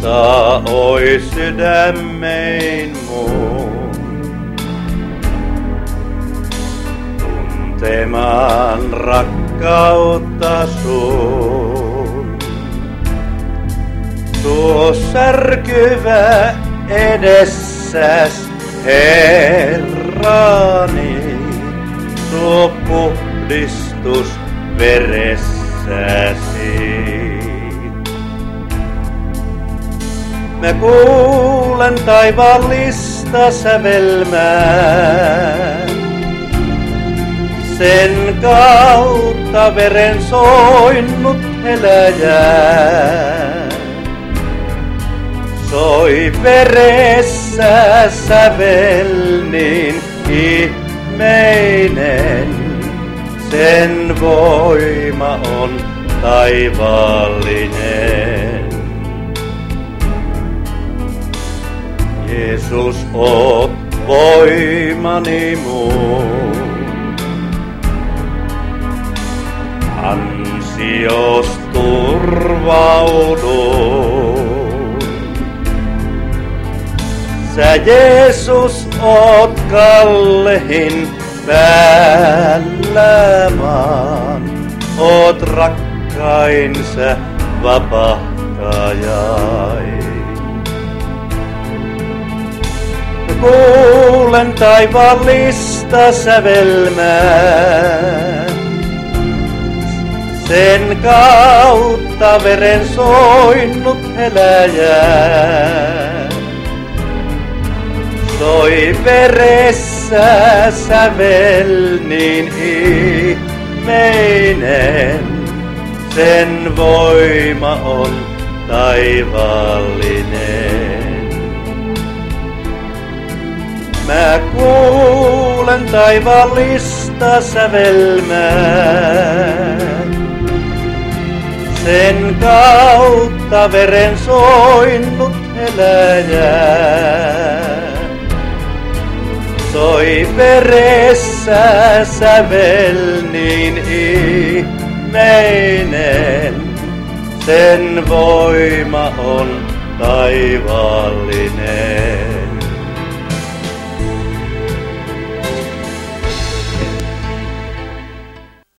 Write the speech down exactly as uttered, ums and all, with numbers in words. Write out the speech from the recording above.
Muista, oi sydämein mun, tuntemaan rakkautta sun. Tuo särkyvä edessäs, Herrani, tuo puhdistus veressäsi. Mä kuulen taivaallista sävelmää, sen kautta veren soinnut eläjää. Soi veressä sävel niin ihmeinen, sen voima on taivaallinen. Jeesus, oot voimani mun, ansios turvaudun. Sä Jeesus oot kallehin päällä maan, oot rakkain sä vapahtajain. Kuulen taivaallista sävelmää, sen kautta veren soinnut eläjää. Soi veressä sävel niin ihmeinen, sen voima on taivaallinen. Mä kuulen taivaallista sävelmää, sen kautta veren soinnut eläjää. Soi veressä sävel niin ihmeinen, sen voima on taivaallinen.